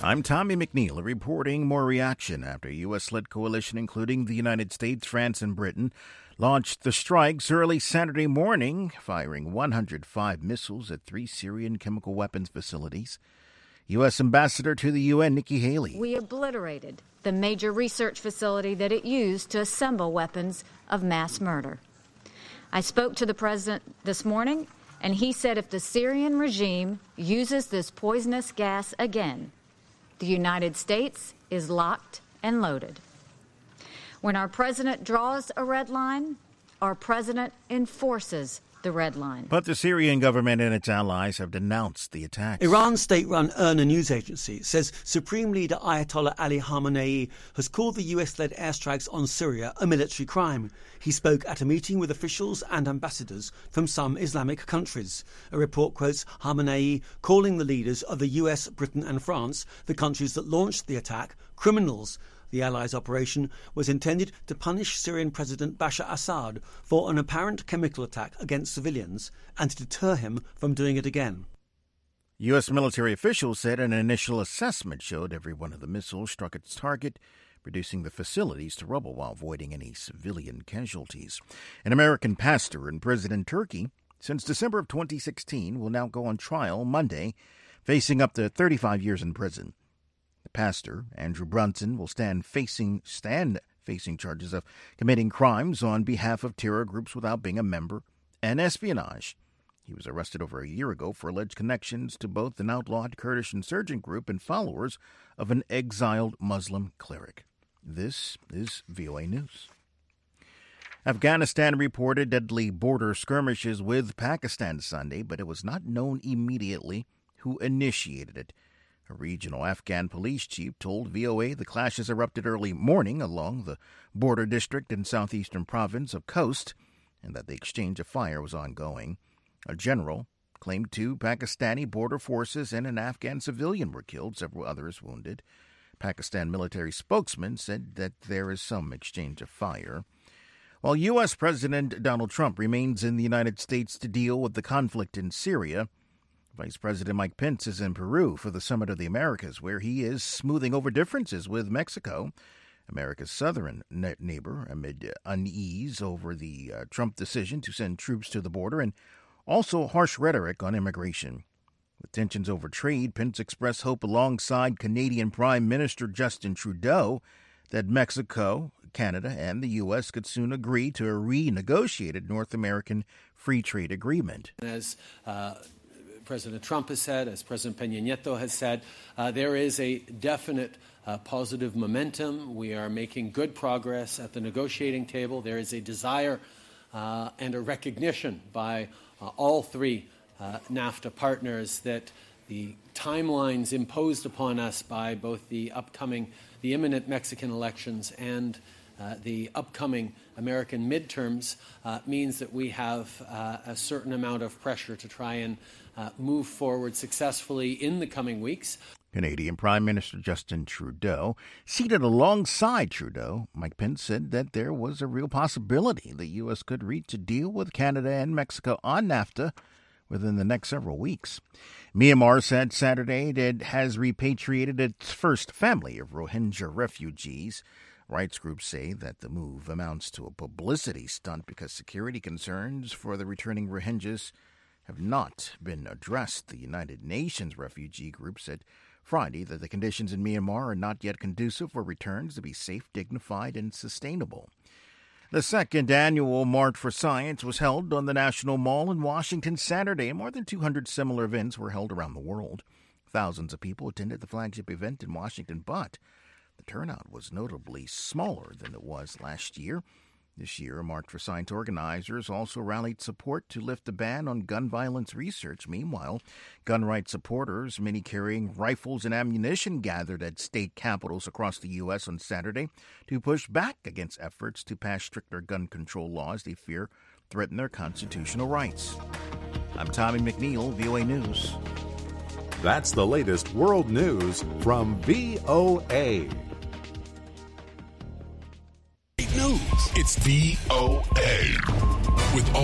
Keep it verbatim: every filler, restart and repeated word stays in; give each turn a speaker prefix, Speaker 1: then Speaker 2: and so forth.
Speaker 1: I'm Tommy McNeil reporting more reaction after a U S-led coalition, including the United States, France, and Britain, launched the strikes early Saturday morning, firing one hundred five missiles at three Syrian chemical weapons facilities. U S Ambassador to the U N, Nikki Haley.
Speaker 2: We obliterated the major research facility that it used to assemble weapons of mass murder. I spoke to the president this morning, and he said if the Syrian regime uses this poisonous gas again, the United States is locked and loaded. When our president draws a red line, our president enforces the red line.
Speaker 1: But the Syrian government and its allies have denounced the attacks.
Speaker 3: Iran's state-run IRNA news agency says Supreme Leader Ayatollah Ali Khamenei has called the U S-led airstrikes on Syria a military crime. He spoke at a meeting with officials and ambassadors from some Islamic countries. A report quotes Khamenei calling the leaders of the U S, Britain and France, the countries that launched the attack, criminals. The Allies' operation was intended to punish Syrian President Bashar Assad for an apparent chemical attack against civilians and to deter him from doing it again.
Speaker 1: U S military officials said an initial assessment showed every one of the missiles struck its target, reducing the facilities to rubble while avoiding any civilian casualties. An American pastor in prison in Turkey since December of twenty sixteen will now go on trial Monday, facing up to thirty-five years in prison. The pastor, Andrew Brunson, will stand facing stand facing charges of committing crimes on behalf of terror groups without being a member and espionage. He was arrested over a year ago for alleged connections to both an outlawed Kurdish insurgent group and followers of an exiled Muslim cleric. This is V O A News. Afghanistan reported deadly border skirmishes with Pakistan Sunday, but it was not known immediately who initiated it. A regional Afghan police chief told V O A the clashes erupted early morning along the border district in southeastern province of Khost, and that the exchange of fire was ongoing. A general claimed two Pakistani border forces and an Afghan civilian were killed, several others wounded. Pakistan military spokesman said that there is some exchange of fire. While U S. President Donald Trump remains in the United States to deal with the conflict in Syria, Vice President Mike Pence is in Peru for the Summit of the Americas, where he is smoothing over differences with Mexico, America's southern neighbor, amid unease over the uh, Trump decision to send troops to the border and also harsh rhetoric on immigration. With tensions over trade, Pence expressed hope alongside Canadian Prime Minister Justin Trudeau that Mexico, Canada, and the U S could soon agree to a renegotiated North American free trade agreement.
Speaker 4: As uh President Trump has said, as President Peña Nieto has said, uh, there is a definite uh, positive momentum. We are making good progress at the negotiating table. There is a desire uh, and a recognition by uh, all three uh, NAFTA partners that the timelines imposed upon us by both the upcoming, the imminent Mexican elections and Uh, the upcoming American midterms uh, means that we have uh, a certain amount of pressure to try and uh, move forward successfully in the coming weeks.
Speaker 1: Canadian Prime Minister Justin Trudeau. Seated alongside Trudeau, Mike Pence said that there was a real possibility the U S could reach a deal with Canada and Mexico on NAFTA within the next several weeks. Myanmar said Saturday that it has repatriated its first family of Rohingya refugees. Rights groups say that the move amounts to a publicity stunt because security concerns for the returning Rohingyas have not been addressed. The United Nations refugee group said Friday that the conditions in Myanmar are not yet conducive for returns to be safe, dignified, and sustainable. The second annual Mart for Science was held on the National Mall in Washington Saturday, and more than two hundred similar events were held around the world. Thousands of people attended the flagship event in Washington, but the turnout was notably smaller than it was last year. This year, Mart for Science organizers also rallied support to lift the ban on gun violence research. Meanwhile, gun rights supporters, many carrying rifles and ammunition, gathered at state capitals across the U S on Saturday to push back against efforts to pass stricter gun control laws they fear threaten their constitutional rights. I'm Tommy McNeil, V O A News.
Speaker 5: That's the latest world news from V O A.
Speaker 6: News. It's V O A with